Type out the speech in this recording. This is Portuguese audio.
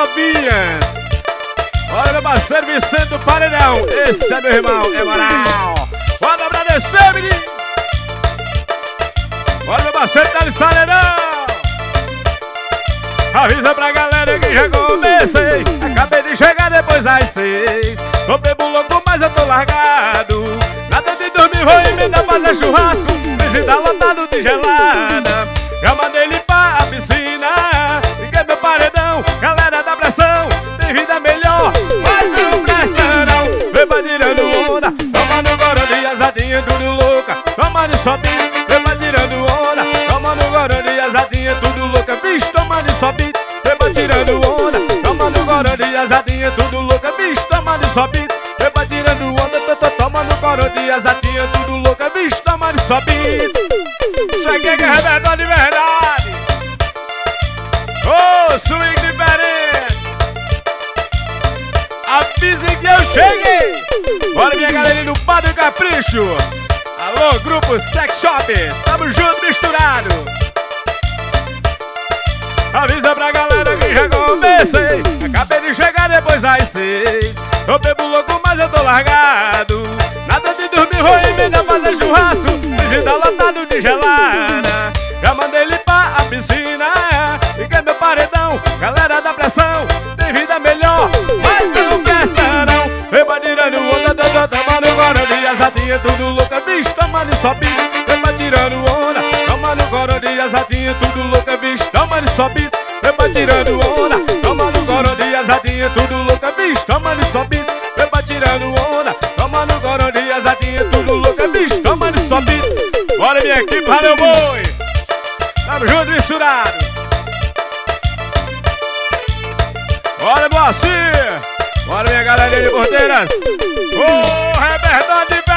novinhas. Olha meu parceiro Vicente do Paredão. Esse é meu irmão, é moral. Bora pra descer, menino. Olha meu parceiro tá de Salerão. Avisa pra galera que já comecei. Acabei de chegar depois das 6. Tô bebo louco, mas eu tô largado. Nada de dormir, vou emendar fazer churrasco. Visita lotado de gelada. Já mandei limpar a piscina. Liguei meu paredão, galera da pressão. Tem vida melhor, mas não presta não. Vem tirando onda, tomando goró de asadinha, tudo louca. Tomando só bis, vem tirando onda. Tomando goró de asadinha, tudo louca. Bicho, tomando só bis, vem tirando onda. Tomando goró de asadinha, tudo louca. Bicho, tomando só bis, vem tirando onda. Tô tomando goró de asadinha, tudo louca. Bicho, tomando só bis. Isso aqui é reverendo de verdade. Ô, swing diferente. Avisem que eu cheguei. Bora minha galerinha do Padre Capricho. Alô, grupo Sex Shop. Tamo junto, misturado. Avisa pra galera que já comecei. Acabei de chegar depois das 6. Tô bebo louco, mas eu tô largado. Nada de dormir, vou emendar fazer churrasco. Visita lotado de gelada. Já mandei limpar a piscina. Liguei meu paredão, galera da pressão. Tem vida melhor, mas não presta não. Vem tirando onda, tô tomando goró de asadinha, tudo louca. Bicho, tomando só bis, vem tirando onda. Tomando goró de asadinha, tudo louca. Bicho, tomando só bis, vem tirando onda. Tomando goró de asadinha, tudo louca. Bicho, tomando só bis, vem tirando onda. Tomando goró de asadinha, tudo louca. Bicho, tomando só bis. Bora minha equipe, valeu boi. Tamo junto, misturado. Bora, Boacir. Bora minha galerinha de Porteiras. Ô, Rebertão de